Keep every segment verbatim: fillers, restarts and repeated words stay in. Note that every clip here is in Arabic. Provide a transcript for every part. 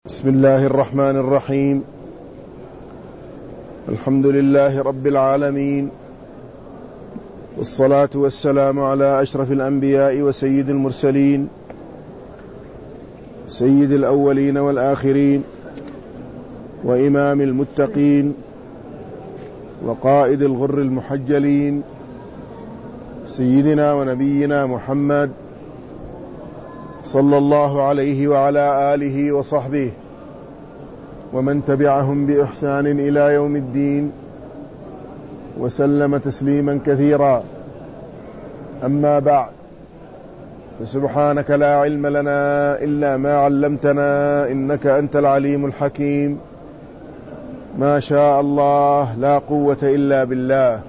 بسم الله الرحمن الرحيم. الحمد لله رب العالمين، والصلاة والسلام على أشرف الأنبياء وسيد المرسلين، سيد الأولين والآخرين، وإمام المتقين، وقائد الغر المحجلين، سيدنا ونبينا محمد صلى الله عليه وعلى آله وصحبه ومن تبعهم بإحسان إلى يوم الدين، وسلم تسليما كثيرا. أما بعد، فسبحانك لا علم لنا إلا ما علمتنا، إنك أنت العليم الحكيم. ما شاء الله، لا قوة إلا بالله.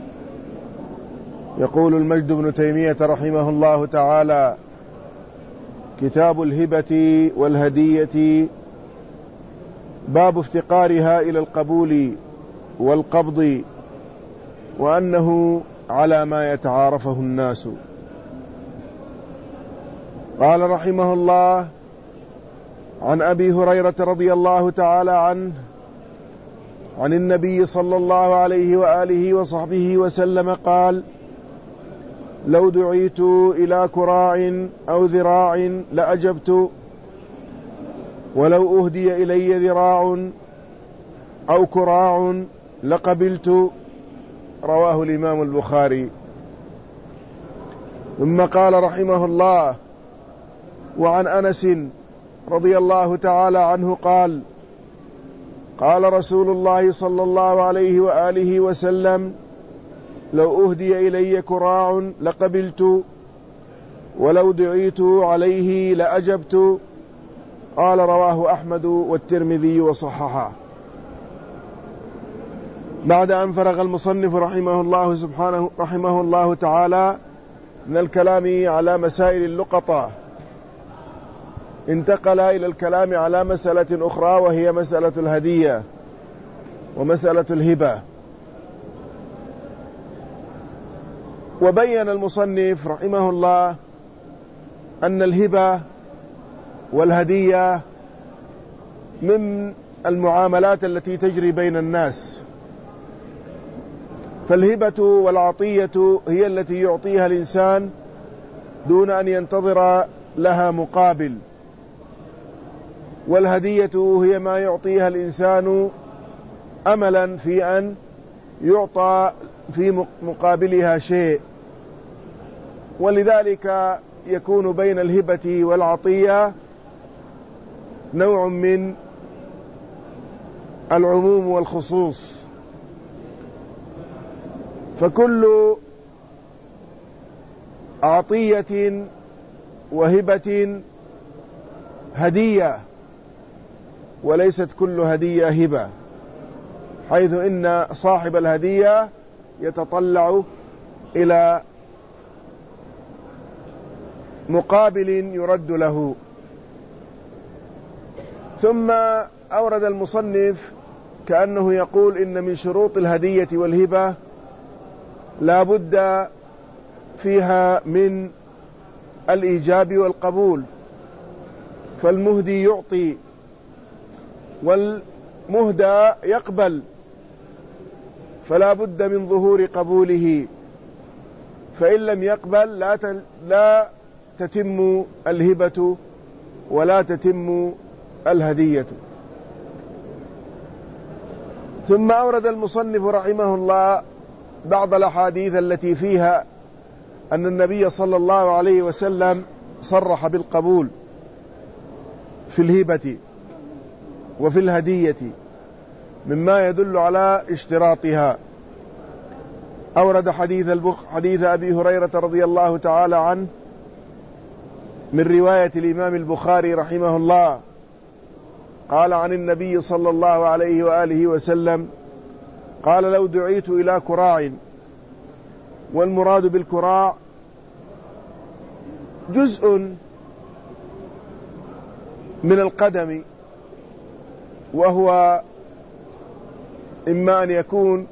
يقول المجد بن تيمية رحمه الله تعالى: كتاب الهبة والهدية، باب افتقارها إلى القبول والقبض، وأنه على ما يتعارفه الناس. قال رحمه الله: عن أبي هريرة رضي الله تعالى عنه عن النبي صلى الله عليه وآله وصحبه وسلم قال: لو دعيت إلى كراع أو ذراع لأجبت، ولو أهدي إلي ذراع أو كراع لقبلت. رواه الإمام البخاري. ثم قال رحمه الله: وعن أنس رضي الله تعالى عنه قال: قال رسول الله صلى الله عليه وآله وسلم: لو أهدي إلي كراع لقبلت، ولو دعيت عليه لأجبت. قال: رواه أحمد والترمذي وصححه. بعد أن فرغ المصنف رحمه الله سبحانه رحمه الله تعالى من الكلام على مسائل اللقطة، انتقل إلى الكلام على مسألة أخرى، وهي مسألة الهدية ومسألة الهبة. وبين المصنف رحمه الله أن الهبة والهدية من المعاملات التي تجري بين الناس. فالهبة والعطية هي التي يعطيها الإنسان دون أن ينتظر لها مقابل، والهدية هي ما يعطيها الإنسان أملا في أن يعطى في مقابلها شيء. ولذلك يكون بين الهبة والعطية نوع من العموم والخصوص، فكل عطية وهبة هدية، وليست كل هدية هبة، حيث إن صاحب الهدية يتطلع إلى مقابل يرد له. ثم أورد المصنف كأنه يقول إن من شروط الهدية والهبة لا بد فيها من الإيجاب والقبول، فالمهدي يعطي والمهدى يقبل، فلا بد من ظهور قبوله، فإن لم يقبل لا لا تتم الهبة ولا تتم الهدية. ثم أورد المصنف رحمه الله بعض الأحاديث التي فيها أن النبي صلى الله عليه وسلم صرح بالقبول في الهبة وفي الهدية مما يدل على اشتراطها. أورد حديث البخ حديث أبي هريرة رضي الله تعالى عنه من رواية الإمام البخاري رحمه الله، قال عن النبي صلى الله عليه وآله وسلم قال: لو دعيت إلى كراع. والمراد بالكراع جزء من القدم، وهو إما أن يكون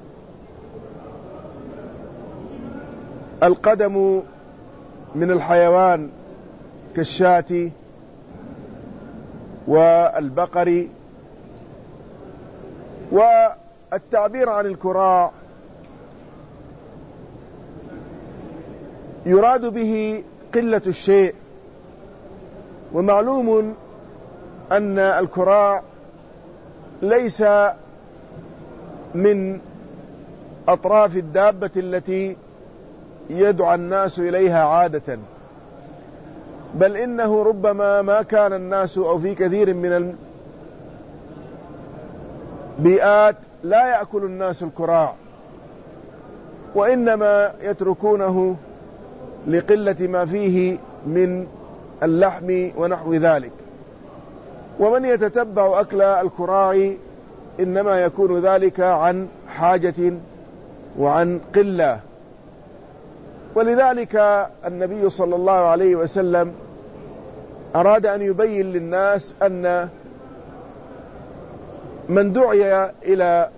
القدم من الحيوان كالشاة، والبقر. والتعبير عن الكراع يراد به قلة الشيء، ومعلوم أن الكراع ليس من أطراف الدابة التي يدعى الناس إليها عادة، بل إنه ربما ما كان الناس أو في كثير من البيئات لا يأكل الناس الكراع، وإنما يتركونه لقلة ما فيه من اللحم ونحو ذلك. ومن يتتبع أكل الكراع إنما يكون ذلك عن حاجة وعن قلة. ولذلك النبي صلى الله عليه وسلم أراد أن يبين للناس أن من دعي إلى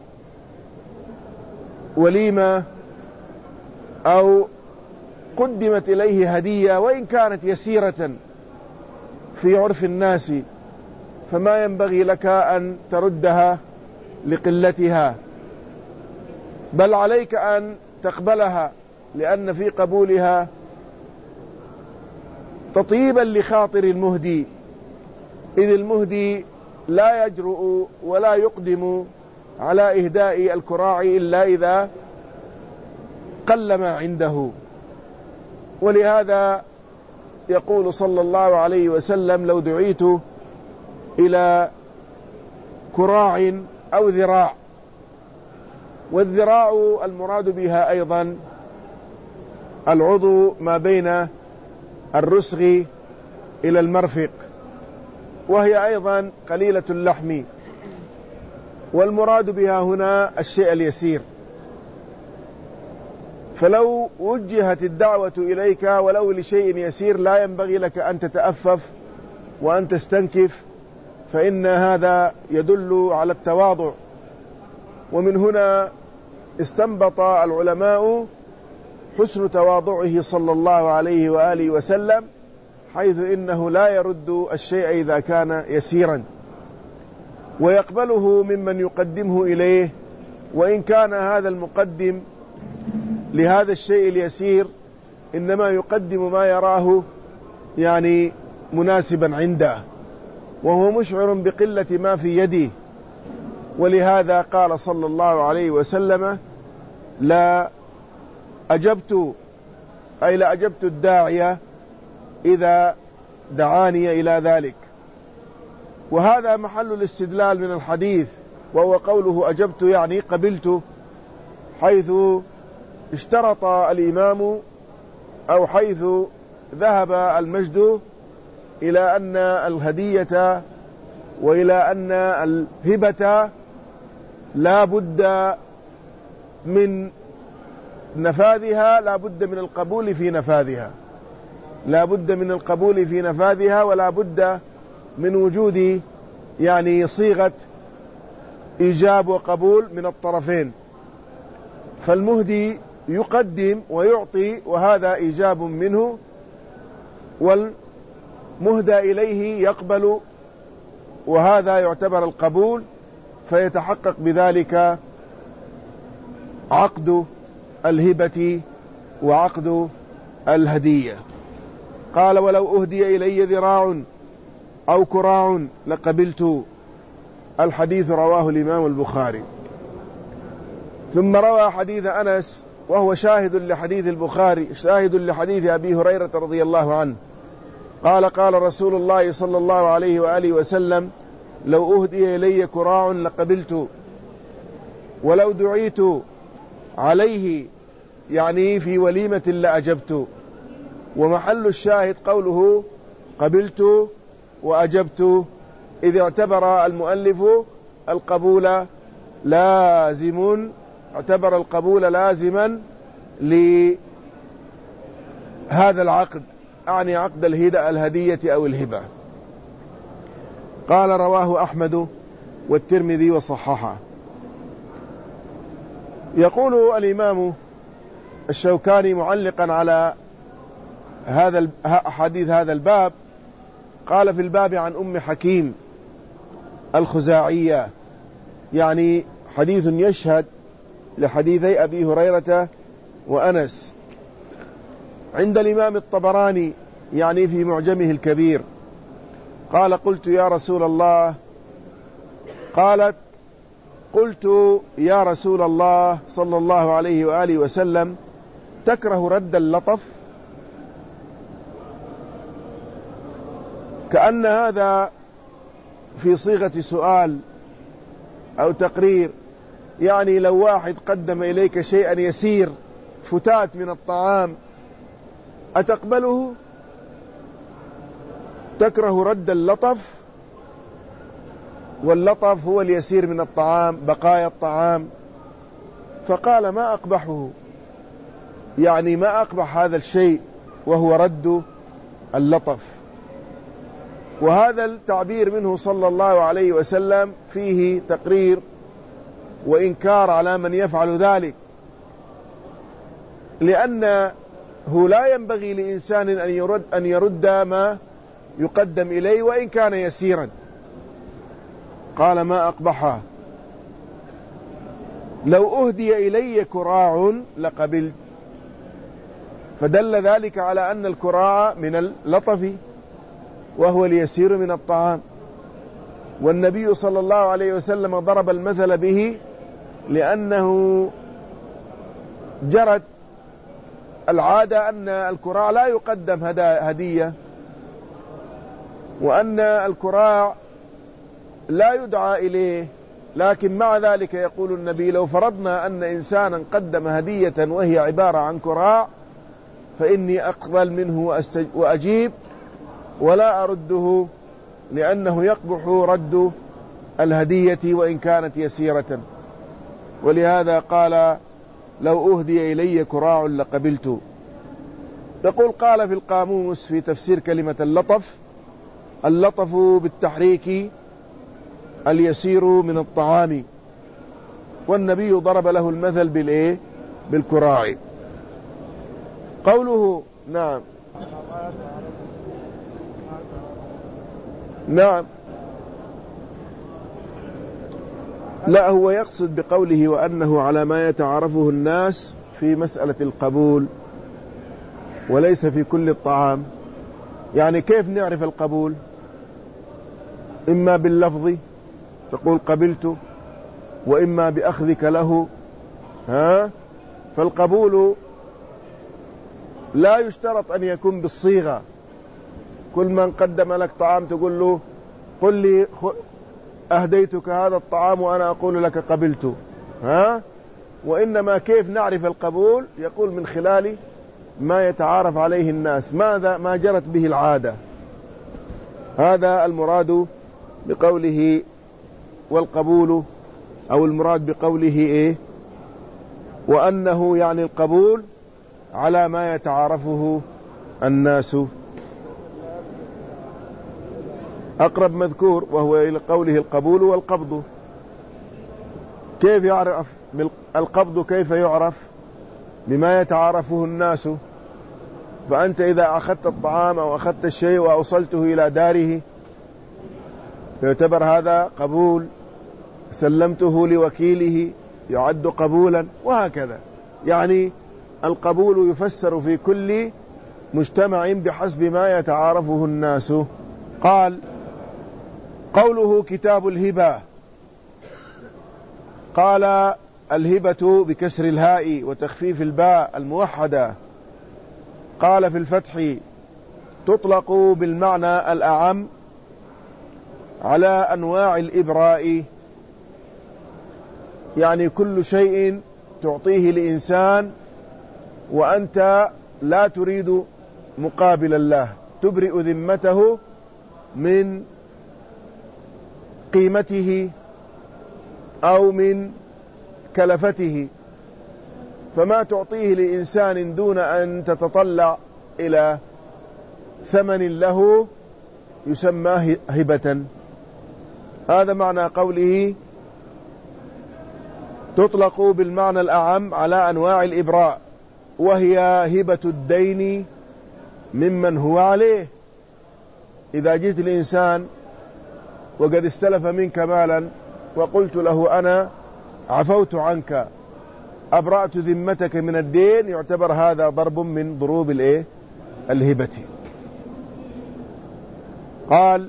وليمة أو قدمت إليه هدية وإن كانت يسيرة في عرف الناس، فما ينبغي لك أن تردها لقلتها، بل عليك أن تقبلها، لأن في قبولها تطيبا لخاطر المهدي، إذ المهدي لا يجرؤ ولا يقدم على إهداء الكراع إلا إذا قل ما عنده. ولهذا يقول صلى الله عليه وسلم: لو دعيت إلى كراع أو ذراع. والذراع المراد بها أيضا العضو ما بين الرسغ إلى المرفق، وهي أيضا قليلة اللحم، والمراد بها هنا الشيء اليسير. فلو وجهت الدعوة إليك ولو لشيء يسير لا ينبغي لك أن تتأفف وأن تستنكف، فإن هذا يدل على التواضع. ومن هنا استنبط العلماء حسن تواضعه صلى الله عليه وآله وسلم، حيث إنه لا يرد الشيء إذا كان يسيرا، ويقبله ممن يقدمه إليه، وإن كان هذا المقدم لهذا الشيء اليسير إنما يقدم ما يراه يعني مناسبا عنده، وهو مشعر بقلة ما في يده. ولهذا قال صلى الله عليه وسلم: لا أجبت أي لا أجبت الداعية إذا دعاني إلى ذلك. وهذا محل الاستدلال من الحديث، وهو قوله أجبت يعني قبلت، حيث اشترط الإمام أو حيث ذهب المجد إلى أن الهدية وإلى أن الهبة لا بد من نفاذها، لا بد من القبول في نفاذها، لا بد من القبول في نفاذها، ولا بد من وجود يعني صيغة إيجاب وقبول من الطرفين. فالمهدي يقدم ويعطي، وهذا إيجاب منه، والمهدى إليه يقبل، وهذا يعتبر القبول، فيتحقق بذلك عقد الهبة وعقد الهدية. قال: ولو أهدي إلي ذراع أو كراع لقبلت. الحديث رواه الإمام البخاري. ثم روى حديث أنس وهو شاهد لحديث البخاري، شاهد لحديث أبي هريرة رضي الله عنه، قال: قال رسول الله صلى الله عليه وآله وسلم: لو أهدي إلي كراع لقبلت، ولو دعيت عليه يعني في وليمة لأجبت. ومحل الشاهد قوله قبلت وأجبت، إذ اعتبر المؤلف القبول لازم، اعتبر القبول لازما لهذا العقد، أعني عقد الهدية أو الهبة. قال: رواه أحمد والترمذي وصححه. يقول الإمام الشوكاني معلقا على هذا حديث هذا الباب: قال في الباب عن أم حكيم الخزاعية، يعني حديث يشهد لحديثي أبي هريرة وأنس. عند الإمام الطبراني يعني في معجمه الكبير قال قلت يا رسول الله قالت قلت يا رسول الله صلى الله عليه وآله وسلم تكره رد اللطف؟ كأن هذا في صيغة سؤال أو تقرير، يعني لو واحد قدم إليك شيئا يسير فتات من الطعام أتقبله؟ تكره رد اللطف، واللطف هو اليسير من الطعام، بقايا الطعام. فقال ما أقبحه، يعني ما أقبح هذا الشيء وهو رد اللطف. وهذا التعبير منه صلى الله عليه وسلم فيه تقرير وإنكار على من يفعل ذلك، لأنه لا ينبغي لإنسان أن يرد, أن يرد ما يقدم إليه وإن كان يسيرا. قال ما أقبحه، لو أهدي إلي كراع لقبلت. فدل ذلك على أن الكراع من اللطف وهو اليسير من الطعام، والنبي صلى الله عليه وسلم ضرب المثل به لأنه جرت العادة أن الكراع لا يقدم هدية، وأن الكراع لا يدعى إليه، لكن مع ذلك يقول النبي لو فرضنا أن إنسانا قدم هدية وهي عبارة عن كراع فإني أقبل منه وأجيب ولا أرده، لأنه يقبح رد الهدية وإن كانت يسيرة. ولهذا قال لو أهدي إلي كراع لقبلت. يقول قال في القاموس في تفسير كلمة اللطف: اللطف بالتحريك اليسير من الطعام، والنبي ضرب له المثل بالإيه؟ بالكراع. قوله نعم نعم لا، هو يقصد بقوله وأنه على ما يتعارفه الناس في مسألة القبول وليس في كل الطعام. يعني كيف نعرف القبول؟ إما باللفظ تقول قبلت، وإما بأخذك له. ها؟ فالقبول لا يشترط أن يكون بالصيغة. كل من قدم لك طعام تقول له قل لي أهديتك هذا الطعام وأنا أقول لك قبلت. ها؟ وإنما كيف نعرف القبول؟ يقول من خلال ما يتعارف عليه الناس، ماذا ما جرت به العادة. هذا المراد بقوله والقبول، أو المراد بقوله إيه؟ وأنه يعني القبول على ما يتعارفه الناس. أقرب مذكور وهو إلى قوله القبول والقبض. كيف يعرف القبض؟ كيف يعرف؟ بما يتعارفه الناس. فأنت إذا أخذت الطعام أو أخذت الشيء وأوصلته إلى داره يعتبر هذا قبول، سلمته لوكيله يعد قبولا، وهكذا. يعني القبول يفسر في كل مجتمع بحسب ما يتعارفه الناس. قال قوله كتاب الهبة، قال الهبة بكسر الهاء وتخفيف الباء الموحدة. قال في الفتح تطلق بالمعنى الأعم على أنواع الإبراء، يعني كل شيء تعطيه لإنسان وأنت لا تريد مقابل الله، تبرئ ذمته من قيمته أو من كلفته. فما تعطيه لإنسان دون أن تتطلع إلى ثمن له يسمى هبة. هذا معنى قوله تطلق بالمعنى الأعم على أنواع الإبراء، وهي هبة الدين ممن هو عليه. إذا جئت الإنسان وقد استلف منك مالا وقلت له أنا عفوت عنك أبرأت ذمتك من الدين، يعتبر هذا ضرب من ضروب الإيه؟ الهبة. قال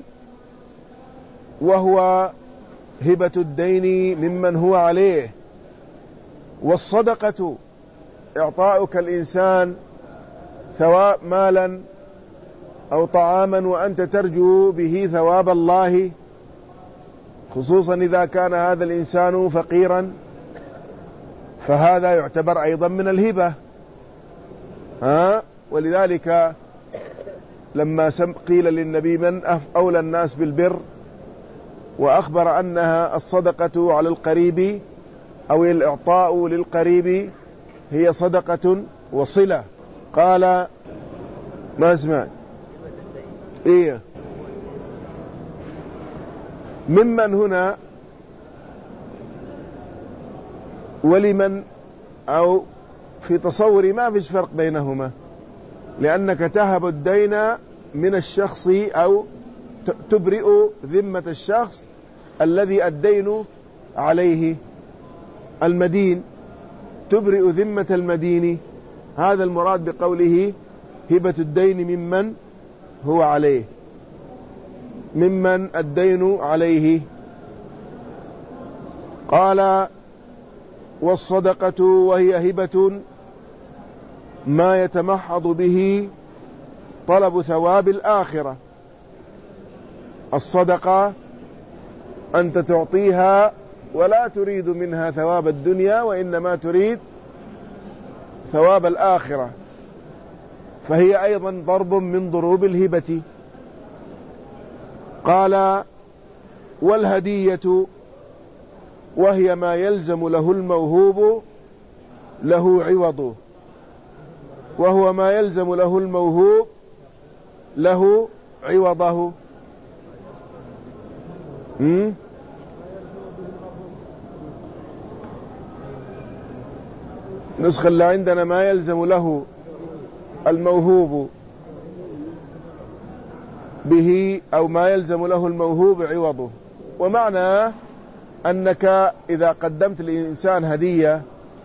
وهو هبة الدين ممن هو عليه. والصدقة إعطاؤك الإنسان ثواب مالا أو طعاما وأنت ترجو به ثواب الله، خصوصا إذا كان هذا الإنسان فقيرا، فهذا يعتبر أيضا من الهبة. ها؟ ولذلك لما قيل للنبي من أولى الناس بالبر، وأخبر أنها الصدقة على القريب أو الإعطاء للقريب هي صدقة وصلة، قال ما اسمع إيه ممن هنا ولمن، أو في تصوري ما فيش فرق بينهما، لأنك تهب الدين من الشخص أو تبرئ ذمة الشخص الذي الدين عليه، المدين تبرئ ذمة المدين، هذا المراد بقوله هبة الدين ممن هو عليه، ممن الدين عليه. قال والصدقة وهي هبة ما يتمحض به طلب ثواب الآخرة. الصدقة أنت تعطيها ولا تريد منها ثواب الدنيا، وإنما تريد ثواب الآخرة، فهي أيضا ضرب من ضروب الهبة. قال والهدية وهي ما يلزم له الموهوب له عوضه، وهو ما يلزم له الموهوب له عوضه. م? نسخة اللي عندنا ما يلزم له الموهوب به أو ما يلزم له الموهوب عوضه. ومعنى أنك إذا قدمت للإنسان هدية،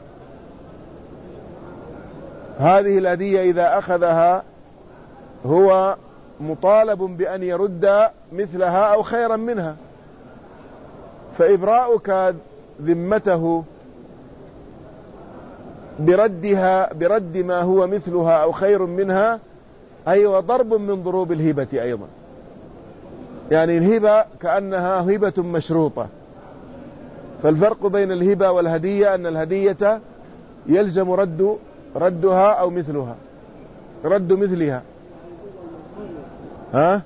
هذه الهدية إذا أخذها هو مطالب بأن يرد مثلها أو خيرا منها، فإبراؤك ذمته بردها برد ما هو مثلها أو خير منها أيوة ضرب من ضروب الهبة أيضا. يعني الهبة كأنها هبة مشروطة، فالفرق بين الهبة والهدية أن الهدية يلزم رد ردها أو مثلها، رد مثلها. ها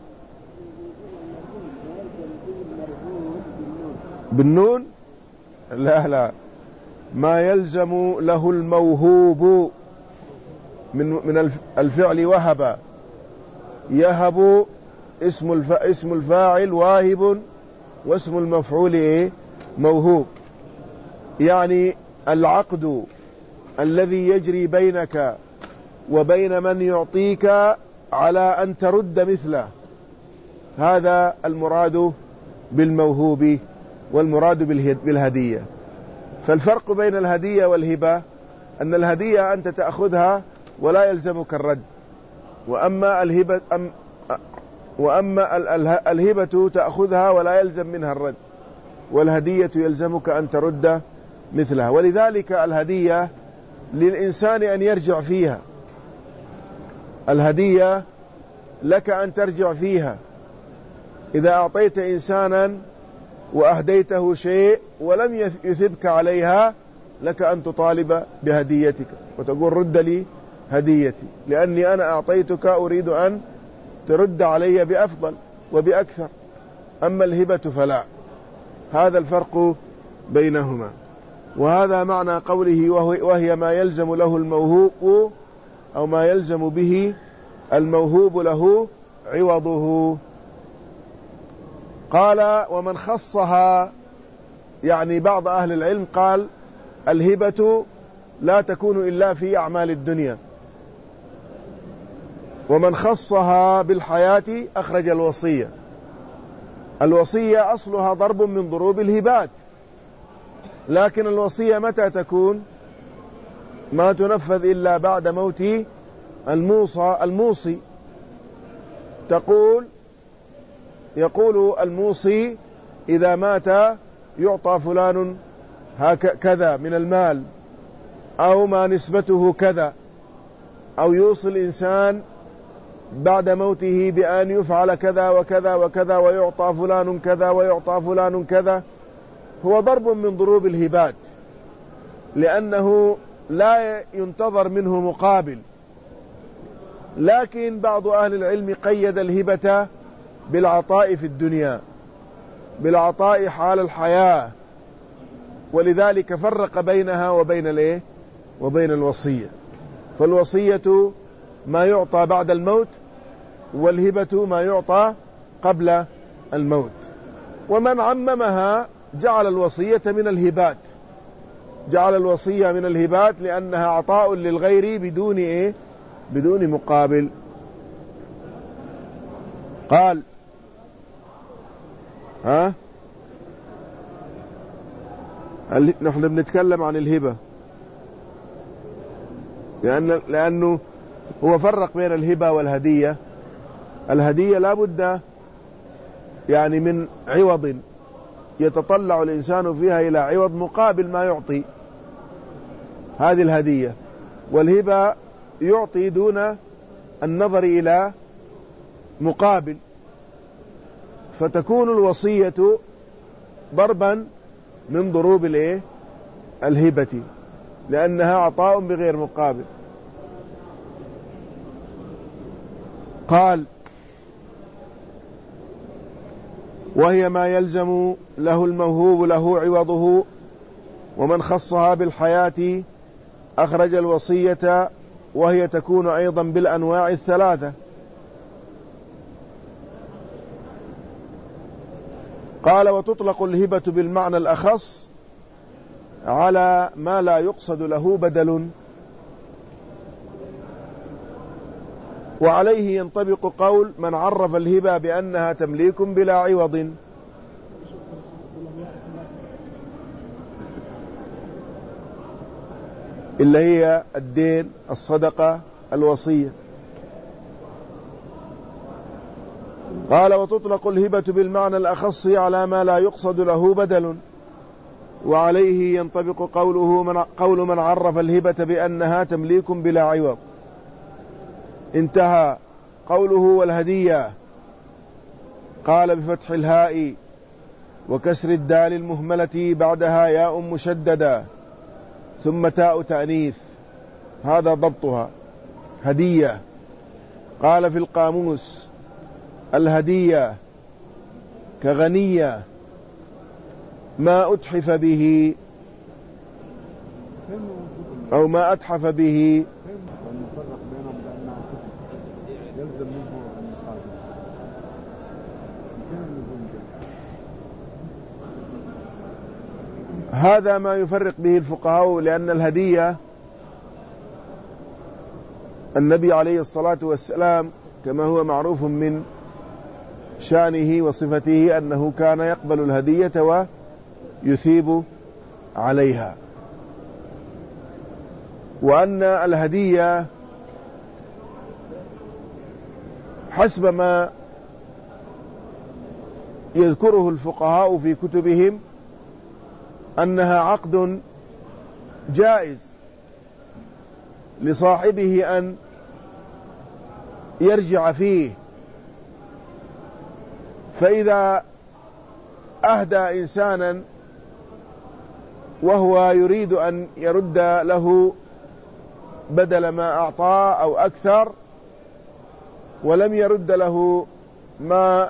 بالنون؟ لا لا، ما يلزم له الموهوب من من الفعل وهب، يهب اسم الف اسم الفاعل واهب، واسم المفعول ايه؟ موهوب. يعني العقد الذي يجري بينك وبين من يعطيك على أن ترد مثله، هذا المراد بالموهوب والمراد بالهدية. فالفرق بين الهدية والهبة أن الهدية أنت تأخذها ولا يلزمك الرد، وأما الهبة أم وأما الهبة تأخذها ولا يلزم منها الرد، والهدية يلزمك أن ترد مثلها. ولذلك الهدية للإنسان أن يرجع فيها، الهدية لك أن ترجع فيها. إذا أعطيت إنسانا وأهديته شيء ولم يثبك عليها، لك أن تطالب بهديتك وتقول رد لي هديتي، لأني أنا أعطيتك أريد أن ترد علي بأفضل وبأكثر. أما الهبة فلا. هذا الفرق بينهما. وهذا معنى قوله وهي ما يلزم له الموهوب أو ما يلزم به الموهوب له عوضه. قال ومن خصها، يعني بعض أهل العلم قال الهبة لا تكون إلا في أعمال الدنيا، ومن خصها بالحياة أخرج الوصية. الوصية أصلها ضرب من ضروب الهبات، لكن الوصية متى تكون؟ ما تنفذ إلا بعد موت الموصى الموصي. تقول يقول الموصي إذا مات يعطى فلان كذا من المال، أو ما نسبته كذا، أو يوصي الإنسان بعد موته بأن يفعل كذا وكذا وكذا ويعطى فلان كذا ويعطى فلان كذا. هو ضرب من ضروب الهبات، لأنه لا ينتظر منه مقابل. لكن بعض أهل العلم قيد الهبة بالعطاء في الدنيا، بالعطاء حال الحياة، ولذلك فرق بينها وبين الايه وبين الوصية. فالوصية ما يعطى بعد الموت، والهبة ما يعطى قبل الموت. ومن عممها جعل الوصية من الهبات، جعل الوصية من الهبات لأنها عطاء للغير بدون ايه بدون مقابل. قال ها نحن بنتكلم عن الهبة، لأن لأنه هو فرق بين الهبة والهدية. الهدية لا بد يعني من عوض يتطلع الإنسان فيها إلى عوض مقابل ما يعطي، هذه الهدية. والهبة يعطي دون النظر إلى مقابل، فتكون الوصية ضربا من ضروب الايه الهبة، لأنها عطاء بغير مقابل. قال وهي ما يلزم له الموهوب له عوضه، ومن خصها بالحياة أخرج الوصية، وهي تكون أيضا بالأنواع الثلاثة. قال وتطلق الهبة بالمعنى الأخص على ما لا يقصد له بدل، وعليه ينطبق قول من عرف الهبة بأنها تمليك بلا عوض. اللي هي الدين، الصدقة، الوصية. قال وتطلق الهبة بالمعنى الأخص على ما لا يقصد له بدل، وعليه ينطبق قوله من قول من عرف الهبة بأنها تمليك بلا عوض. انتهى قوله والهدية. قال بفتح الهاء وكسر الدال المهملة بعدها ياء مشددة ثم تاء تأنيث، هذا ضبطها هدية. قال في القاموس الهدية كغنية ما أتحف به أو ما أتحف به. هذا ما يفرق به الفقهاء، لأن الهدية النبي عليه الصلاة والسلام كما هو معروف من شانه وصفته أنه كان يقبل الهدية ويثيب عليها، وأن الهدية حسب ما يذكره الفقهاء في كتبهم أنها عقد جائز لصاحبه أن يرجع فيه. فإذا أهدى إنسانا وهو يريد أن يرد له بدل ما أعطاه أو أكثر، ولم يرد له ما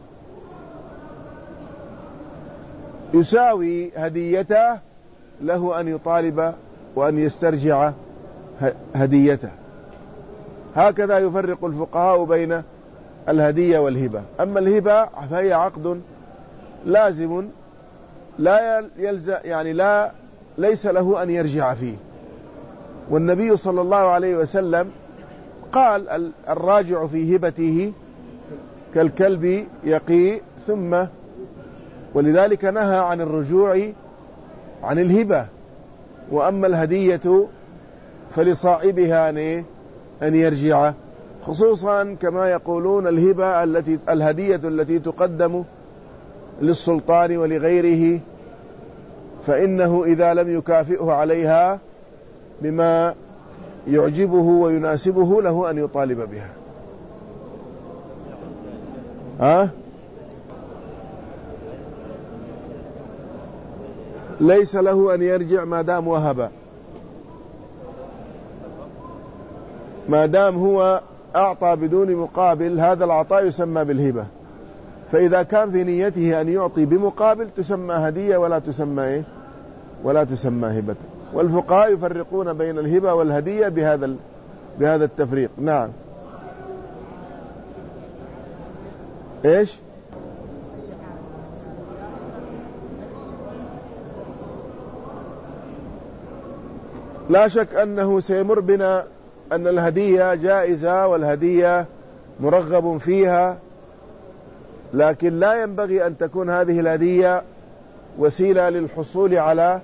يساوي هديته، له أن يطالب وأن يسترجع هديته. هكذا يفرق الفقهاء بين الهدية والهبة. أما الهبة فهي عقد لازم لا يلزم، يعني لا ليس له أن يرجع فيه. والنبي صلى الله عليه وسلم فقال الراجع في هبته كالكلب يقي، ثم ولذلك نهى عن الرجوع عن الهبة. وأما الهدية فلصاحبها أن يرجع، خصوصا كما يقولون الهبة التي الهدية التي تقدم للسلطان ولغيره، فإنه إذا لم يكافئه عليها بما يعجبه ويناسبه له أن يطالب بها. ها؟ ليس له أن يرجع ما دام وهب، ما دام هو أعطى بدون مقابل، هذا العطاء يسمى بالهبة. فإذا كان في نيته أن يعطي بمقابل تسمى هدية ولا تسمى إيه؟ ولا تسمى هبة. والفقهاء يفرقون بين الهبة والهدية بهذا بهذا التفريق. نعم. إيش؟ لا شك أنه سيمر بنا أن الهدية جائزة والهدية مرغب فيها، لكن لا ينبغي أن تكون هذه الهدية وسيلة للحصول على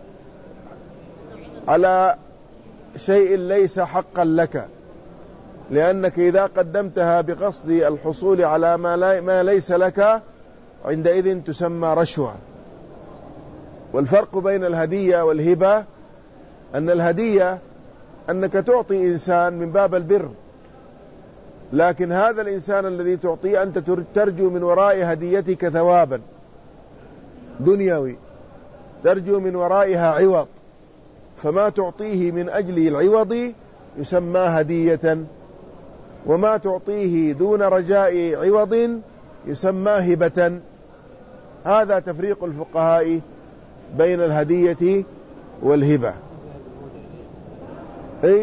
على شيء ليس حقا لك، لأنك إذا قدمتها بقصد الحصول على ما, لا ما ليس لك عندئذ تسمى رشوة. والفرق بين الهدية والهبة أن الهدية أنك تعطي إنسان من باب البر، لكن هذا الإنسان الذي تعطيه أنت ترجو من وراء هديتك ثوابا دنيوي، ترجو من ورائها عوض، فما تعطيه من أجل العوض يسمى هدية، وما تعطيه دون رجاء عوض يسمى هبة. هذا تفريق الفقهاء بين الهدية والهبة. أي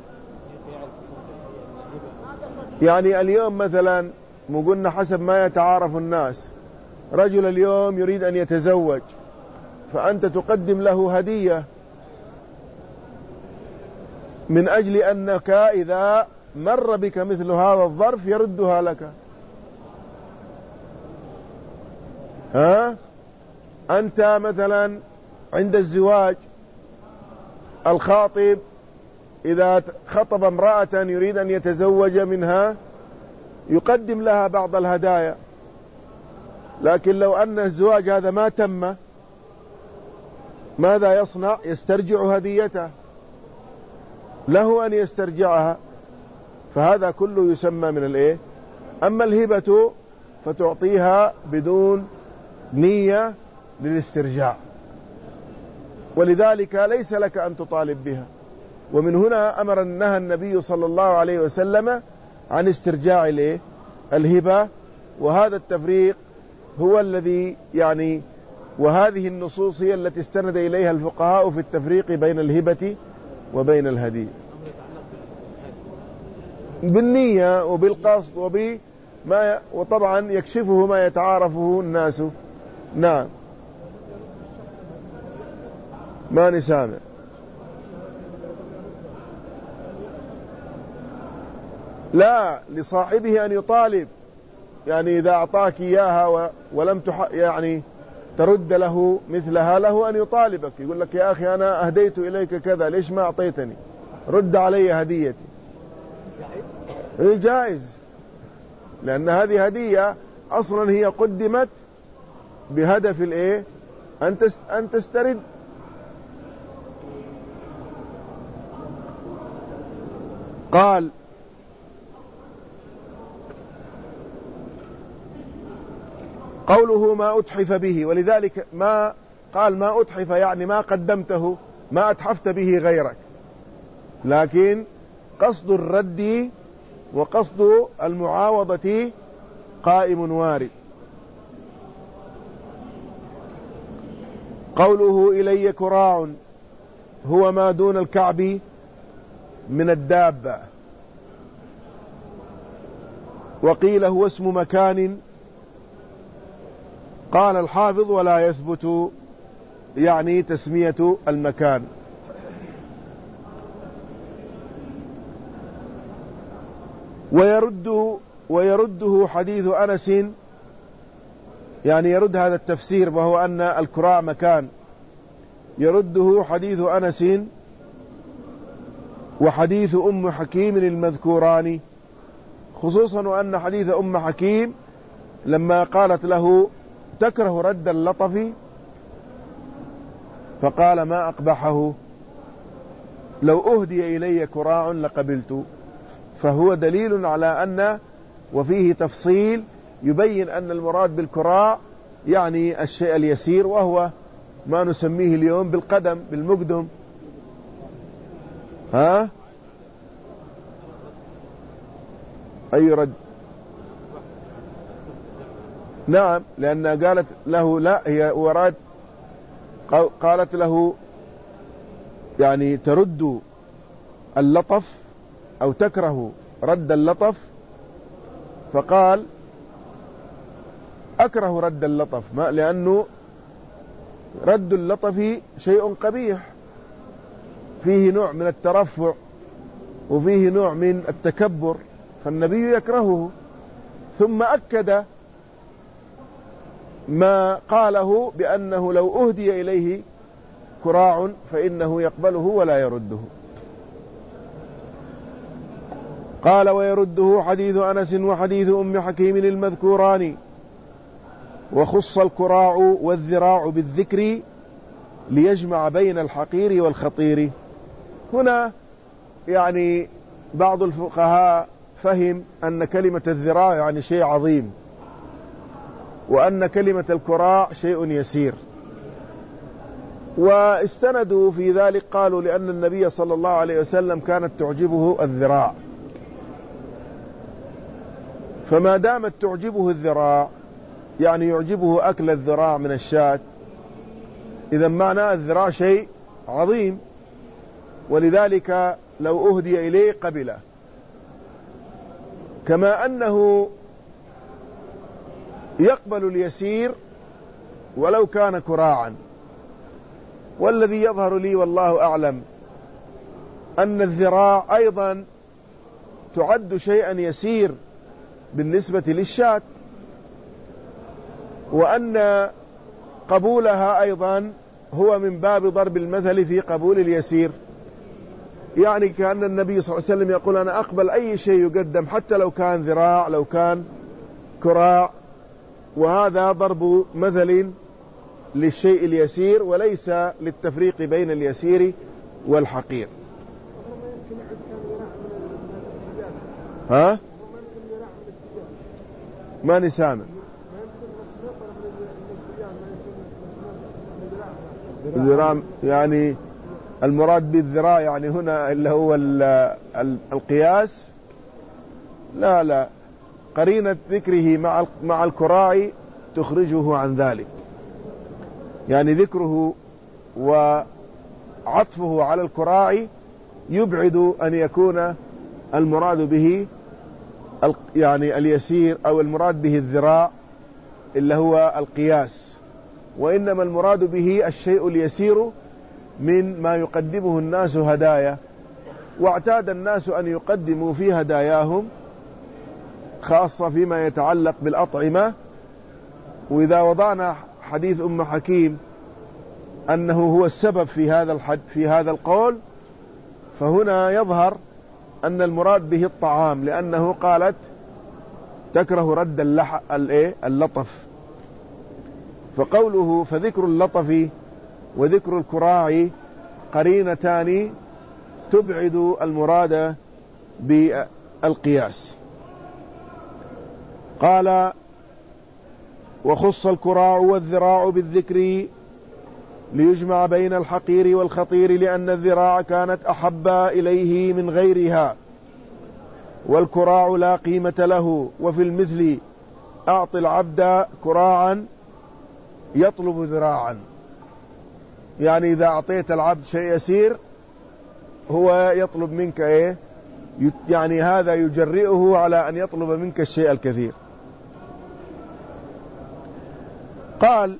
يعني اليوم مثلا قلنا حسب ما يتعارف الناس، رجل اليوم يريد أن يتزوج، فأنت تقدم له هدية من أجل أنك إذا مر بك مثل هذا الظرف يردها لك. ها؟ أنت مثلا عند الزواج الخاطب إذا خطب امرأة يريد أن يتزوج منها يقدم لها بعض الهدايا، لكن لو أن الزواج هذا ما تم ماذا يصنع؟ يسترجع هديته، له أن يسترجعها. فهذا كله يسمى من الإيه؟ أما الهبة فتعطيها بدون نية للاسترجاع، ولذلك ليس لك أن تطالب بها. ومن هنا أمر نهى النبي صلى الله عليه وسلم عن استرجاع الإيه؟ الهبة. وهذا التفريق هو الذي يعني، وهذه النصوص هي التي استند إليها الفقهاء في التفريق بين الهبة وبين الهدية، بالنية وبالقصد وبما، وطبعا يكشفه ما يتعارفه الناس. نعم. ما نسامع. لا، لصاحبه أن يطالب، يعني إذا أعطاك إياها ولم تح... يعني ترد له مثلها، له أن يطالبك، يقول لك يا أخي أنا أهديت إليك كذا، ليش ما أعطيتني؟ رد علي هديتي. جائز، لأن هذه هدية أصلا هي قدمت بهدف الإيه؟ أن تسترد. قال قوله ما أتحف به، ولذلك ما قال ما أتحف يعني ما قدمته، ما أتحفت به غيرك، لكن قصد الرد وقصد المعاوضة قائم وارد. قوله إلي كراع هو ما دون الكعب من الدابة، وقيل هو اسم مكان. قال الحافظ ولا يثبت يعني تسمية المكان. ويرده ويرده حديث أنس، يعني يرد هذا التفسير وهو أن الكراع مكان، يرده حديث أنس وحديث أم حكيم المذكوران، خصوصا وأن حديث أم حكيم لما قالت له تكره رد اللطف فقال ما أقبحه لو أهدي إلي كراع لقبلت، فهو دليل على أن وفيه تفصيل يبين أن المراد بالكراع يعني الشيء اليسير، وهو ما نسميه اليوم بالقدم بالمقدم. ها أي رد؟ نعم، لأن قالت له لا، هي ورد قالت له يعني ترد اللطف أو تكره رد اللطف، فقال أكره رد اللطف، ما لأنه رد اللطف شيء قبيح فيه نوع من الترفع وفيه نوع من التكبر، فالنبي يكرهه. ثم أكد ما قاله بأنه لو أهدي إليه كراع فإنه يقبله ولا يرده. قال ويرده حديث أنس وحديث أم حكيم المذكوران، وخص الكراع والذراع بالذكر ليجمع بين الحقير والخطير. هنا يعني بعض الفقهاء فهم أن كلمة الذراع يعني شيء عظيم، وأن كلمة الكراع شيء يسير، واستندوا في ذلك قالوا لأن النبي صلى الله عليه وسلم كانت تعجبه الذراع، فما دامت تعجبه الذراع يعني يعجبه أكل الذراع من الشاة، إذا معنى الذراع شيء عظيم، ولذلك لو أهدي إليه قبله. كما أنه يقبل اليسير ولو كان كراعا. والذي يظهر لي والله أعلم أن الذراع أيضا تعد شيئا يسير بالنسبة للشاة، وأن قبولها أيضا هو من باب ضرب المثل في قبول اليسير، يعني كأن النبي صلى الله عليه وسلم يقول أنا أقبل أي شيء يقدم حتى لو كان ذراع لو كان كراع، وهذا ضرب مثل للشيء اليسير وليس للتفريق بين اليسير والحقير. ها ما نسامع الذراع، يعني المراد بالذراع يعني هنا اللي هو القياس؟ لا لا، قرينة ذكره مع مع الكراع تخرجه عن ذلك، يعني ذكره وعطفه على الكراع يبعد أن يكون المراد به يعني اليسير أو المراد به الذراع اللي هو القياس، وإنما المراد به الشيء اليسير من ما يقدمه الناس هدايا، واعتاد الناس أن يقدموا في هداياهم خاصة فيما يتعلق بالأطعمة. وإذا وضعنا حديث أم حكيم أنه هو السبب في هذا الحد في هذا القول، فهنا يظهر أن المراد به الطعام، لأنه قالت تكره رد اللح... اللطف، فقوله فذكر اللطف وذكر الكراع قرينتان تبعد المراد بالقياس. قال وخص الكراع والذراع بالذكر ليجمع بين الحقير والخطير، لأن الذراع كانت أحب إليه من غيرها، والكراع لا قيمة له. وفي المثل أعط العبد كراعا يطلب ذراعا، يعني إذا أعطيت العبد شيء يسير هو يطلب منك إيه، يعني هذا يجرئه على أن يطلب منك الشيء الكثير. قال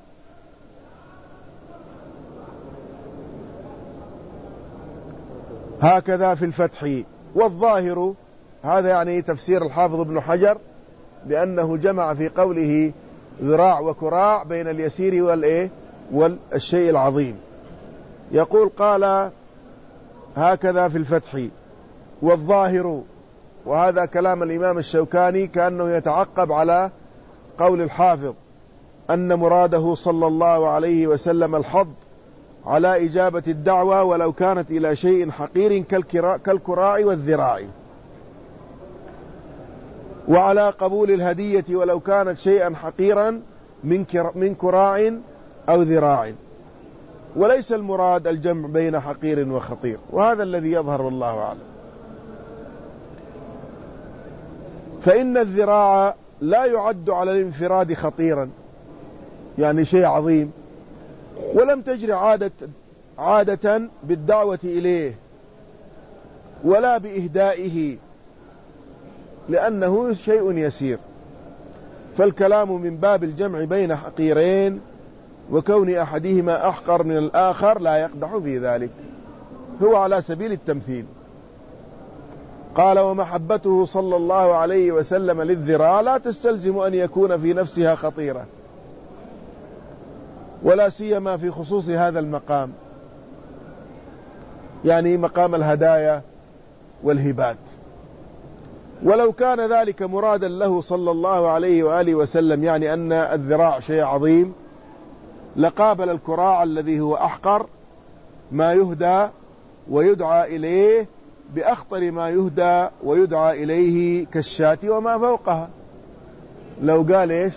هكذا في الفتح، والظاهر هذا يعني تفسير الحافظ ابن حجر بأنه جمع في قوله ذراع وكراع بين اليسير والإيه والشيء العظيم. يقول قال هكذا في الفتح والظاهر، وهذا كلام الإمام الشوكاني كأنه يتعقب على قول الحافظ، أن مراده صلى الله عليه وسلم الحض على إجابة الدعوة ولو كانت إلى شيء حقير كالكراع والذراع، وعلى قبول الهدية ولو كانت شيئا حقيرا من كراع أو ذراع، وليس المراد الجمع بين حقير وخطير، وهذا الذي يظهر والله أعلم. فإن الذراع لا يعد على الانفراد خطيرا، يعني شيء عظيم، ولم تجري عادة, عادة بالدعوة إليه ولا بإهدائه، لأنه شيء يسير، فالكلام من باب الجمع بين حقيرين، وكون أحدهما أحقر من الآخر لا يقدح في ذلك، هو على سبيل التمثيل. قال ومحبته صلى الله عليه وسلم للذراع لا تستلزم أن يكون في نفسها خطيرة، ولا سيما في خصوص هذا المقام، يعني مقام الهدايا والهبات. ولو كان ذلك مرادا له صلى الله عليه وآله وسلم، يعني أن الذراع شيء عظيم، لقابل الكراع الذي هو أحقر ما يهدى ويدعى إليه بأخطر ما يهدى ويدعى إليه كالشاة وما فوقها. لو قال إيش؟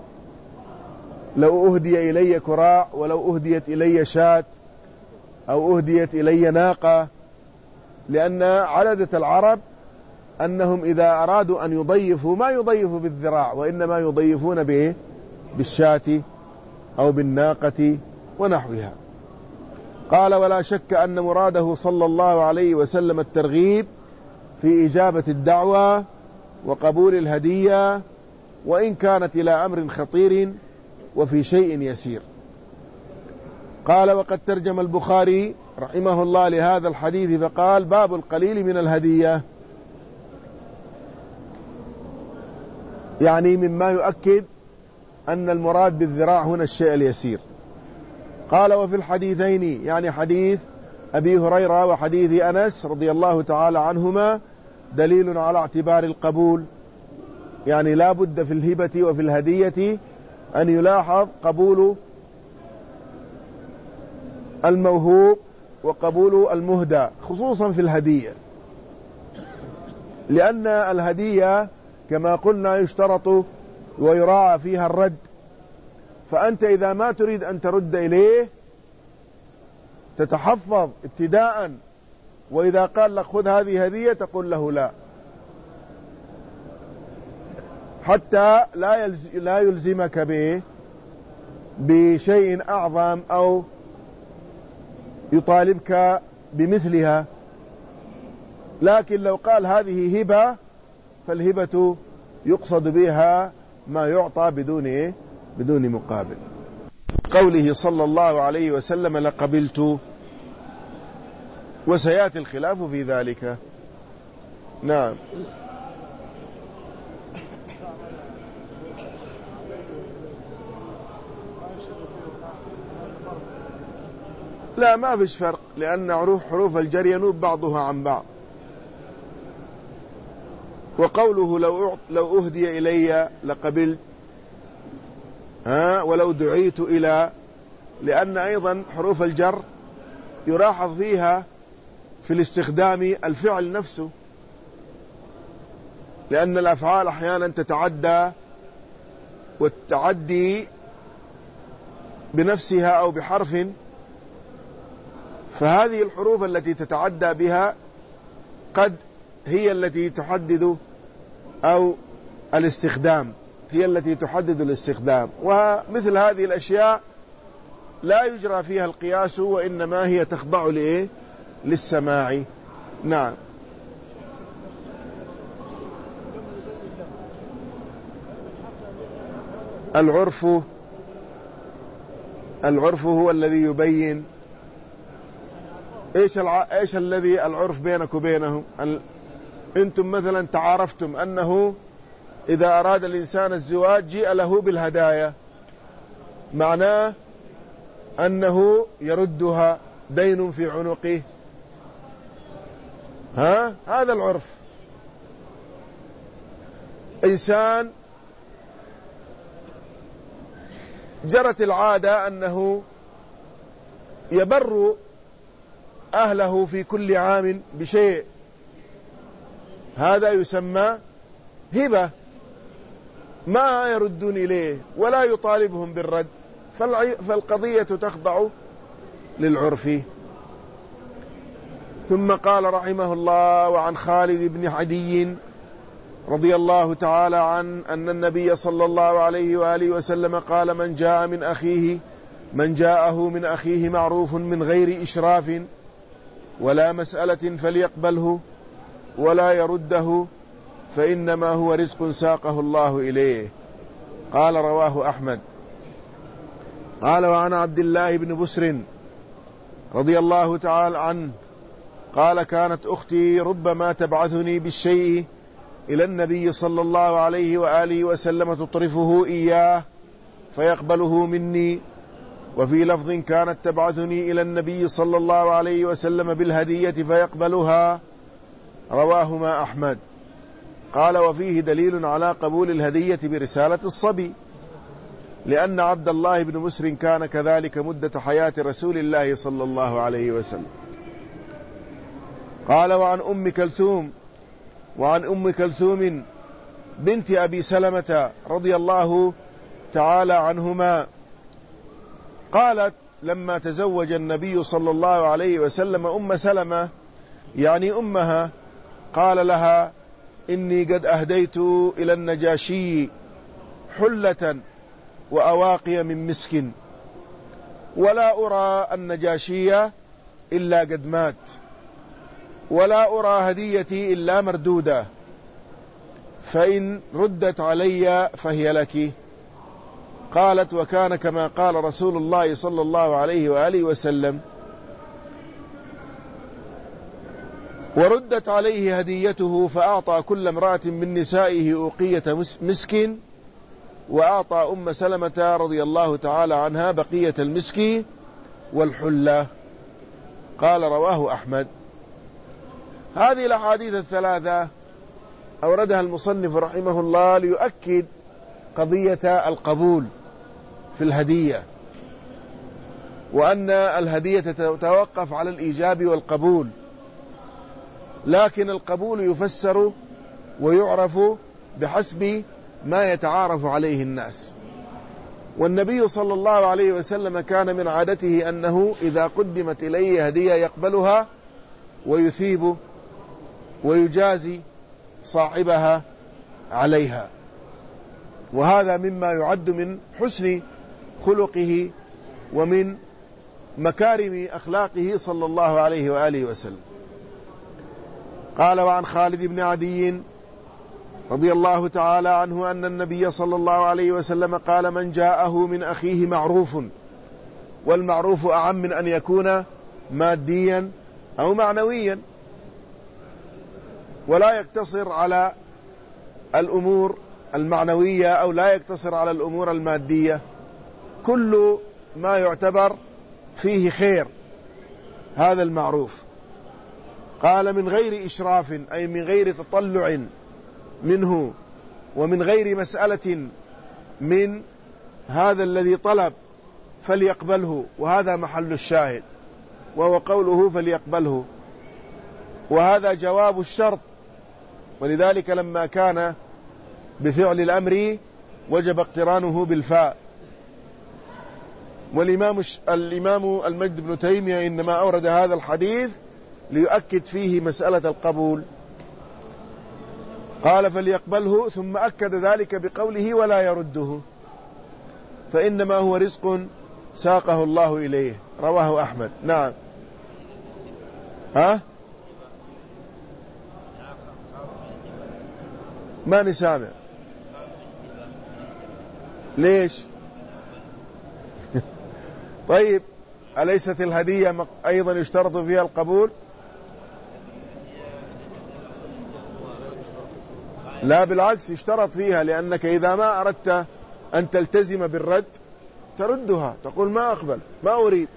لو أهدي إلي كراع، ولو أهديت إلي شاة، أو أهديت إلي ناقة، لأن عادة العرب أنهم إذا أرادوا أن يضيفوا ما يضيفوا بالذراع، وإنما يضيفون بإيه؟ بالشاة أو بالناقة ونحوها. قال ولا شك أن مراده صلى الله عليه وسلم الترغيب في إجابة الدعوة وقبول الهدية، وإن كانت إلى أمر خطير وفي شيء يسير. قال وقد ترجم البخاري رحمه الله لهذا الحديث فقال باب القليل من الهدية، يعني مما يؤكد أن المراد بالذراع هنا الشيء اليسير. قال وفي الحديثين، يعني حديث أبي هريرة وحديث أنس رضي الله تعالى عنهما، دليل على اعتبار القبول، يعني لا بد في الهبة وفي الهدية أن يلاحظ قبول الموهوب وقبول المهدى، خصوصا في الهدية، لأن الهدية كما قلنا يشترط ويراعى فيها الرد، فأنت إذا ما تريد أن ترد إليه تتحفظ ابتداء، وإذا قال لك خذ هذه هدية تقول له لا، حتى لا يلز لا يلزمك به بشيء أعظم أو يطالبك بمثلها. لكن لو قال هذه هبة فالهبة يقصد بها ما يعطى بدون إيه؟ بدون مقابل. قوله صلى الله عليه وسلم لقبلت، وسيأتي الخلاف في ذلك. نعم. لا ما فيش فرق، لأن حروف الجر ينوب بعضها عن بعض. وقوله لو لو أهدي إلي لقبلت، ها ولو دعيت إلى، لأن أيضا حروف الجر يلاحظ فيها في الاستخدام الفعل نفسه، لأن الأفعال أحيانا تتعدى، والتعدي بنفسها أو بحرف، فهذه الحروف التي تتعدى بها قد هي التي تحدد، أو الاستخدام هي التي تحدد الاستخدام، ومثل هذه الأشياء لا يجرى فيها القياس، وإنما هي تخضع لإيه؟ للسماع. نعم. العرف العرف هو الذي يبين ايش الع... ايش الذي العرف بينك وبينهم ال... أنتم مثلا تعارفتم أنه إذا أراد الإنسان الزواج جيء له بالهدايا، معناه أنه يردها، دين في عنقه، ها هذا العرف. إنسان جرت العادة أنه يبر أهله في كل عام بشيء، هذا يسمى هبة، ما يردون إليه ولا يطالبهم بالرد، فالقضية تخضع للعرف. ثم قال رحمه الله: وعن خالد بن عدي رضي الله تعالى عنه أن النبي صلى الله عليه وآله وسلم قال: من جاء من أخيه من جاءه من أخيه معروف من غير إشراف ولا مسألة فليقبله ولا يرده، فإنما هو رزق ساقه الله إليه. قال: رواه أحمد. قال: وعن عبد الله بن بسر رضي الله تعالى عنه قال: كانت أختي ربما تبعثني بالشيء إلى النبي صلى الله عليه وآله وسلم تطرفه إياه فيقبله مني، وفي لفظ: كانت تبعثني إلى النبي صلى الله عليه وسلم بالهدية فيقبلها. رواهما أحمد. قال: وفيه دليل على قبول الهدية برسالة الصبي، لأن عبد الله بن مسر كان كذلك مدة حياة رسول الله صلى الله عليه وسلم. قال: وعن أم كلثوم وعن أم كلثوم بنت أبي سلمة رضي الله تعالى عنهما قالت: لما تزوج النبي صلى الله عليه وسلم أم سلمة يعني أمها، قال لها: إني قد أهديت إلى النجاشي حلة وأواقي من مسك، ولا أرى النجاشي إلا قد مات، ولا أرى هديتي إلا مردودة، فإن ردت علي فهي لك. قالت: وكان كما قال رسول الله صلى الله عليه وآله وسلم. وردت عليه هديته فأعطى كل امرأة من نسائه أوقية مسك، وأعطى أم سلمة رضي الله تعالى عنها بقية المسك والحلة. قال: رواه أحمد. هذه الأحاديث الثلاثة أوردها المصنف رحمه الله ليؤكد قضية القبول في الهدية، وأن الهدية تتوقف على الإيجاب والقبول، لكن القبول يفسر ويعرف بحسب ما يتعارف عليه الناس. والنبي صلى الله عليه وسلم كان من عادته أنه إذا قدمت إليه هدية يقبلها ويثيب ويجازي صاحبها عليها، وهذا مما يعد من حسن خلقه ومن مكارم أخلاقه صلى الله عليه وآله وسلم. قال: وعن خالد بن عدي رضي الله تعالى عنه أن النبي صلى الله عليه وسلم قال: من جاءه من أخيه معروف، والمعروف أعم من أن يكون ماديا أو معنويا، ولا يقتصر على الأمور المعنوية أو لا يقتصر على الأمور المادية، كل ما يعتبر فيه خير هذا المعروف. قال: من غير إشراف، أي من غير تطلع منه، ومن غير مسألة من هذا الذي طلب، فليقبله، وهذا محل الشاهد، وهو قوله فليقبله، وهذا جواب الشرط، ولذلك لما كان بفعل الأمر وجب اقترانه بالفاء. والإمام الإمام المجد بن تيمية إنما أورد هذا الحديث ليؤكد فيه مسألة القبول. قال: فليقبله، ثم أكد ذلك بقوله ولا يرده، فإنما هو رزق ساقه الله إليه. رواه أحمد. نعم. ها ما نسامع ليش؟ طيب، أليست الهدية أيضا يشترط فيها القبول؟ لا بالعكس، يشترط فيها، لأنك إذا ما أردت أن تلتزم بالرد تردها، تقول ما أقبل ما أريد.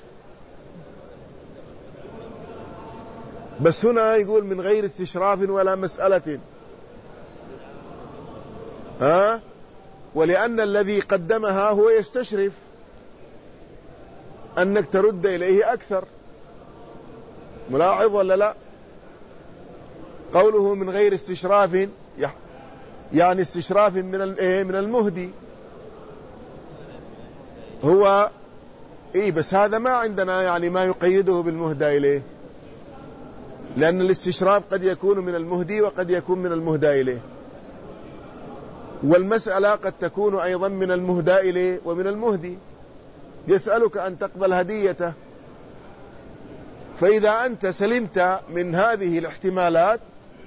بس هنا يقول من غير استشراف ولا مسألة، ها؟ ولأن الذي قدمها هو يستشرف أنك ترد إليه أكثر. ملاحظ ولا لا؟ قوله من غير استشراف يعني استشراف من من المهدي هو إيه، بس هذا ما عندنا يعني ما يقيده بالمهدى إليه، لأن الاستشراف قد يكون من المهدي وقد يكون من المهدى إليه، والمسألة قد تكون أيضا من المهدى إليه ومن المهدي، يسألك أن تقبل هديته. فإذا أنت سلمت من هذه الاحتمالات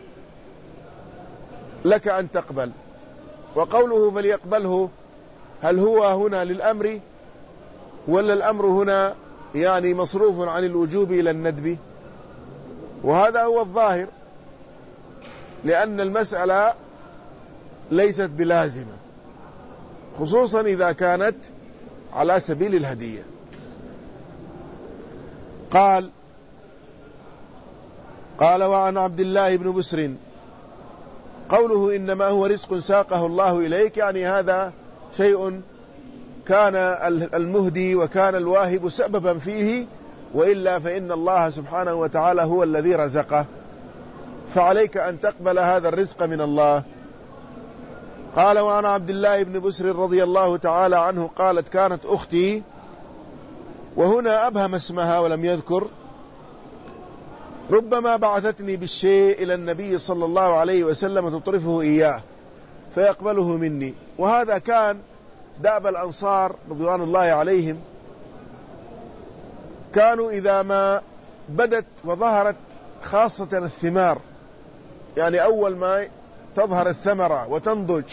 لك أن تقبل. وقوله فليقبله، هل هو هنا للأمر ولا الأمر هنا يعني مصروف عن الوجوب إلى الندب؟ وهذا هو الظاهر، لأن المسألة ليست بلازمة، خصوصا إذا كانت على سبيل الهدية. قال قال وعن عبد الله بن بسر قوله إنما هو رزق ساقه الله إليك، يعني هذا شيء كان المهدي وكان الواهب سببا فيه، وإلا فإن الله سبحانه وتعالى هو الذي رزقه، فعليك أن تقبل هذا الرزق من الله. قال وعن عبد الله بن بسر رضي الله تعالى عنه قالت كانت أختي، وهنا أبهم اسمها ولم يذكر، ربما بعثتني بالشيء إلى النبي صلى الله عليه وسلم تطرفه إياه فيقبله مني. وهذا كان دأب الأنصار رضوان الله عليهم، كانوا إذا ما بدت وظهرت خاصة الثمار، يعني أول ما تظهر الثمرة وتنضج،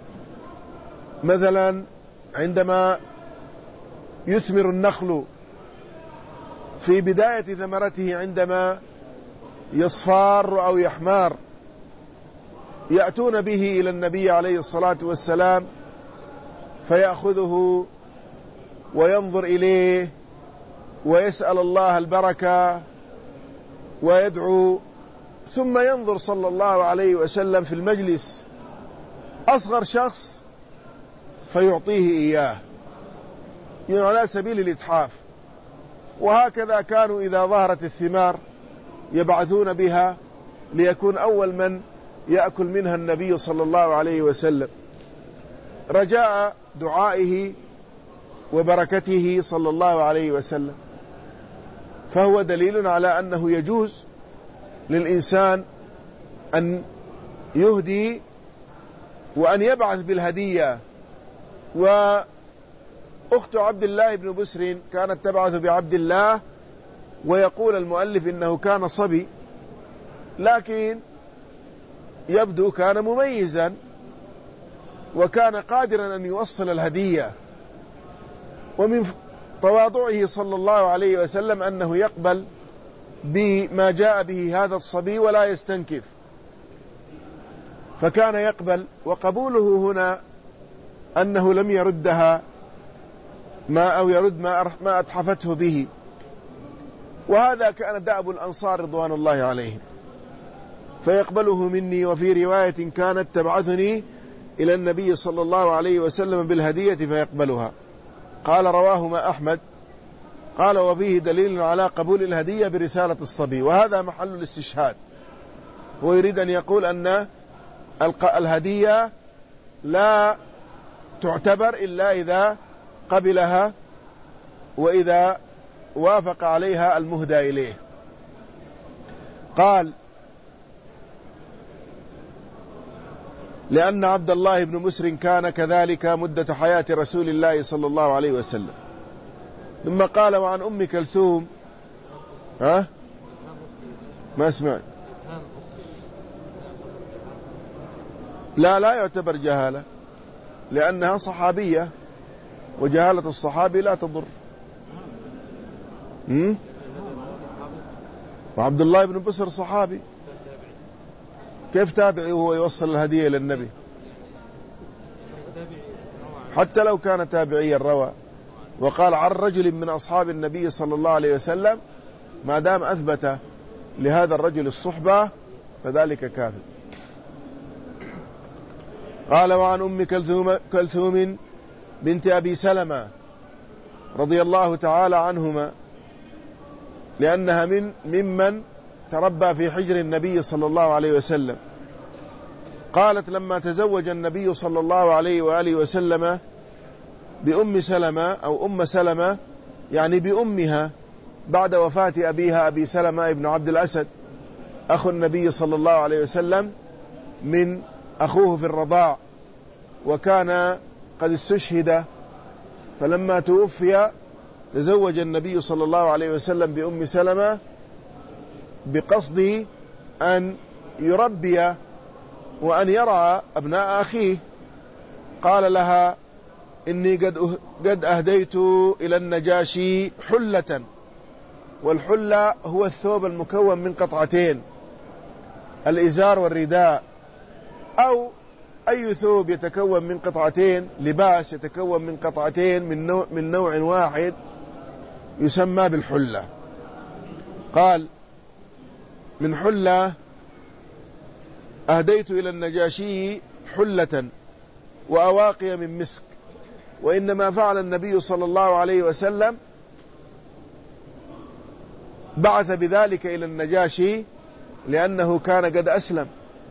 مثلا عندما يثمر النخل في بداية ثمرته، عندما يصفار أو يحمار، يأتون به إلى النبي عليه الصلاة والسلام فيأخذه وينظر إليه ويسأل الله البركة ويدعو، ثم ينظر صلى الله عليه وسلم في المجلس أصغر شخص فيعطيه إياه يعني على سبيل الإتحاف. وهكذا كانوا إذا ظهرت الثمار يبعثون بها ليكون أول من يأكل منها النبي صلى الله عليه وسلم، رجاء دعائه وبركته صلى الله عليه وسلم. فهو دليل على أنه يجوز للإنسان أن يهدي وأن يبعث بالهدية. وأخت عبد الله بن بسر كانت تبعث بعبد الله، ويقول المؤلف إنه كان صبي، لكن يبدو كان مميزا وكان قادرا أن يوصل الهدية. ومن تواضعه صلى الله عليه وسلم أنه يقبل بما جاء به هذا الصبي ولا يستنكف، فكان يقبل. وقبوله هنا أنه لم يردها ما أو يرد ما ما أتحفته به، وهذا كان دأب الأنصار رضوان الله عليهم، فيقبله مني. وفي رواية كانت تبعثني إلى النبي صلى الله عليه وسلم بالهدية فيقبلها. قال رواهما أحمد. قال وفيه دليل على قبول الهدية برسالة الصبي، وهذا محل الاستشهاد. هو يريد أن يقول أن الهدية لا تعتبر إلا إذا قبلها وإذا وافق عليها المهدى إليه. قال لأن عبد الله بن مسر كان كذلك مدة حياة رسول الله صلى الله عليه وسلم. ثم قال وعن أم كلثوم، ها ما اسمع، لا لا يعتبر جهالة، لأنها صحابية، وجهالة الصحابي لا تضر. وعبد الله بن بسر صحابي، كيف تابعي وهو يوصل الهدية إلى النبي؟ حتى لو كان تابعيا روى وقال عن رجل من أصحاب النبي صلى الله عليه وسلم، ما دام أثبت لهذا الرجل الصحبة فذلك كافٍ. قال وعن أم كلثوم, كلثوم بنت أبي سلمة رضي الله تعالى عنهما، لأنها من ممن تربى في حجر النبي صلى الله عليه وسلم، قالت لما تزوج النبي صلى الله عليه وآله وسلم بأم سلمة أو أم سلمة، يعني بأمها بعد وفاة أبيها أبي سلمة ابن عبد الأسد أخو النبي صلى الله عليه وسلم من أخوه في الرضاع، وكان قد استشهد، فلما توفي تزوج النبي صلى الله عليه وسلم بأم سلمة بقصد أن يربي وأن يرعى أبناء أخيه. قال لها إني قد قد أهديت إلى النجاشي حلة، والحلة هو الثوب المكون من قطعتين، الإزار والرداء، أو أي ثوب يتكون من قطعتين، لباس يتكون من قطعتين من نوع, من نوع واحد يسمى بالحلة. قال من حلة أهديت إلى النجاشي حلة وأواقي من مسك. وإنما فعل النبي صلى الله عليه وسلم بعث بذلك إلى النجاشي لأنه كان قد أسلم،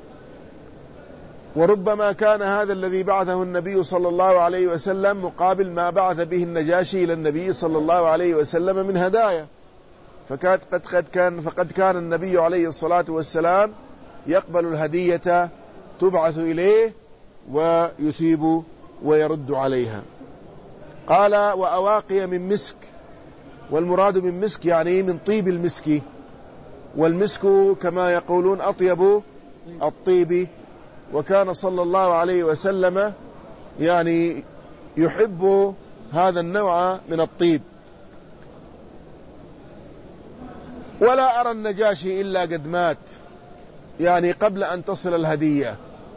وربما كان هذا الذي بعثه النبي صلى الله عليه وسلم مقابل ما بعث به النجاشي إلى النبي صلى الله عليه وسلم من هدايا، فقد قد كان فقد كان النبي عليه الصلاة والسلام يقبل الهدية تبعث إليه ويثيب ويرد عليها. قال وأواقي من مسك، والمراد من مسك يعني من طيب المسك، والمسك كما يقولون أطيب الطيب، وكان صلى الله عليه وسلم يعني يحب هذا النوع من الطيب. ولا أرى النجاشي إلا قد مات، يعني قبل أن تصل الهدية.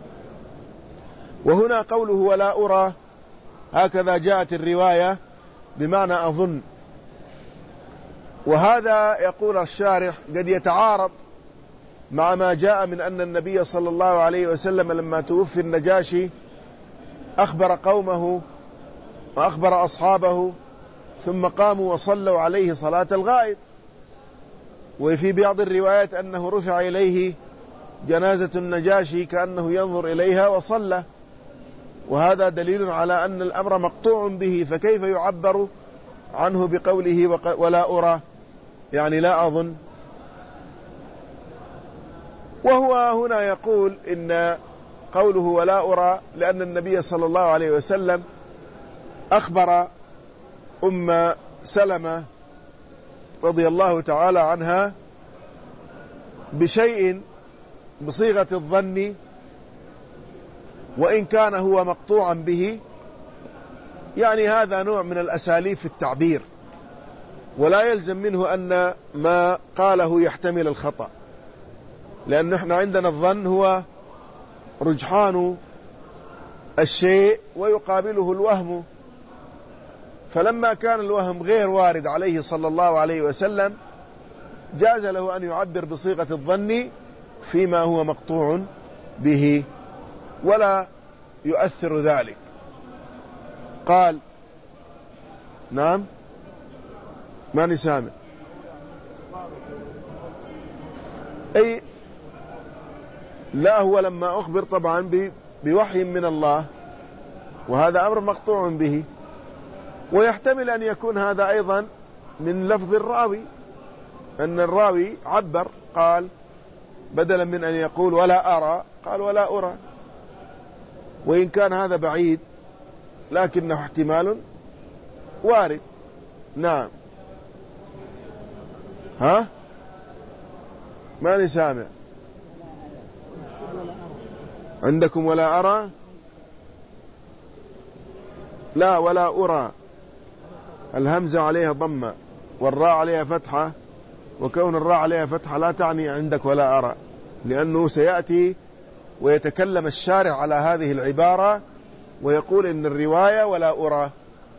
وهنا قوله ولا أرى هكذا جاءت الرواية بمعنى أظن، وهذا يقول الشارح قد يتعارض مع ما جاء من أن النبي صلى الله عليه وسلم لما توفي النجاشي أخبر قومه وأخبر أصحابه ثم قاموا وصلوا عليه صلاة الغائب. وفي بعض الروايات أنه رفع إليه جنازة النجاشي كأنه ينظر إليها وصلى، وهذا دليل على أن الأمر مقطوع به، فكيف يعبر عنه بقوله ولا أرى يعني لا أظن. وهو هنا يقول إن قوله ولا أرى لأن النبي صلى الله عليه وسلم أخبر أم سلمة رضي الله تعالى عنها بشيء بصيغة الظن، وإن كان هو مقطوعا به، يعني هذا نوع من الأساليب في التعبير، ولا يلزم منه أن ما قاله يحتمل الخطأ، لأن احنا عندنا الظن هو رجحان الشيء ويقابله الوهم، فلما كان الوهم غير وارد عليه صلى الله عليه وسلم جاز له أن يعبر بصيغة الظن فيما هو مقطوع به ولا يؤثر ذلك. قال نعم ماني سامع. أي لا، هو لما أخبر طبعا بوحي من الله، وهذا أمر مقطوع به، ويحتمل أن يكون هذا أيضا من لفظ الراوي، أن الراوي عبر قال بدلا من أن يقول ولا أرى قال ولا أرى، وإن كان هذا بعيد لكنه احتمال وارد. نعم. ها ماني سامع. عندكم ولا أرى؟ لا، ولا أرى الهمزة عليها ضمة والراء عليها فتحة، وكون الراء عليها فتحة لا تعني عندك ولا أرى، لأنه سيأتي ويتكلم الشارع على هذه العبارة ويقول إن الرواية ولا أرى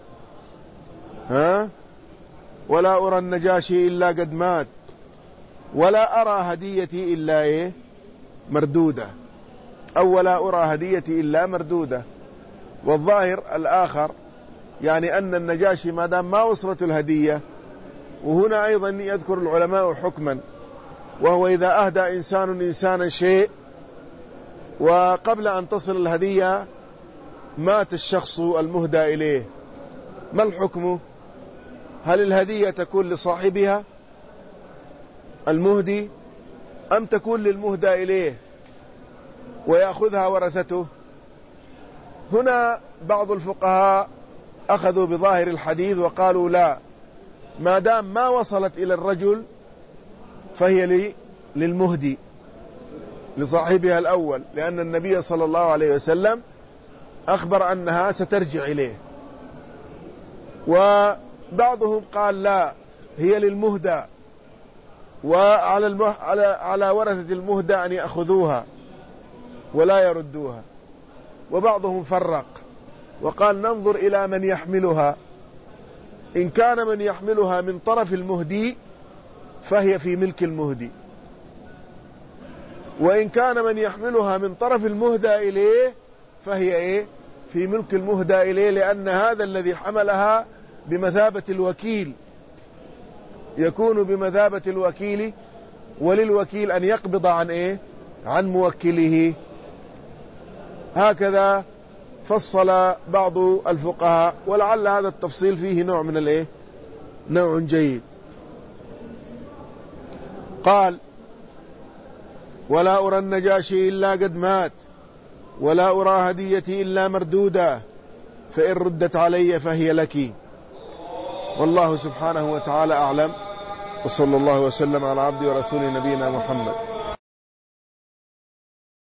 ها ولا أرى النجاشي إلا قد مات ولا أرى هديتي إلا إيه مردودة، أو ولا أرى هديتي إلا مردودة. والظاهر الآخر يعني أن النجاشي ما دام ما وصلت الهدية. وهنا أيضا يذكر العلماء حكما، وهو إذا أهدى إنسان إنسانا شيء وقبل أن تصل الهدية مات الشخص المهدى إليه، ما الحكم؟ هل الهدية تكون لصاحبها المهدي أم تكون للمهدى إليه ويأخذها ورثته؟ هنا بعض الفقهاء أخذوا بظاهر الحديث وقالوا لا، ما دام ما وصلت إلى الرجل فهي للمهدي لصاحبها الأول، لأن النبي صلى الله عليه وسلم أخبر أنها سترجع إليه. وبعضهم قال لا، هي للمهدى وعلى المه... على... على ورثة المهدى أن يأخذوها ولا يردوها. وبعضهم فرق وقال ننظر إلى من يحملها، إن كان من يحملها من طرف المهدي فهي في ملك المهدي، وإن كان من يحملها من طرف المهدى إليه فهي إيه في ملك المهدى إليه، لأن هذا الذي حملها بمثابة الوكيل، يكون بمثابة الوكيل، وللوكيل أن يقبض عن إيه عن موكله. هكذا فصل بعض الفقهاء، ولعل هذا التفصيل فيه نوع من الإيه نوع جيد. قال ولا أرى النجاشي إلا قد مات ولا أرى هديتي إلا مردودة، فإن ردت علي فهي لك. والله سبحانه وتعالى أعلم، وصلى الله وسلم على عبد ورسول نبينا محمد.